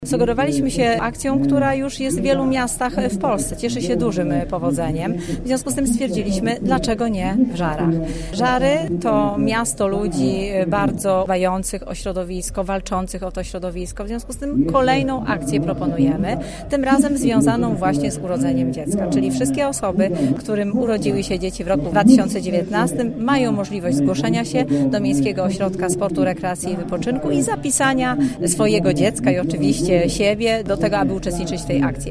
Sugerowaliśmy się akcją, która już jest w wielu miastach w Polsce, cieszy się dużym powodzeniem. W związku z tym stwierdziliśmy, dlaczego nie w Żarach. Żary to miasto ludzi bardzo dbających o środowisko, walczących o to środowisko. W związku z tym kolejną akcję proponujemy, tym razem związaną właśnie z urodzeniem dziecka. Czyli wszystkie osoby, którym urodziły się dzieci w roku 2019, mają możliwość zgłoszenia się do Miejskiego Ośrodka Sportu, Rekreacji i Wypoczynku i zapisania swojego dziecka i oczywiście siebie do tego, aby uczestniczyć w tej akcji.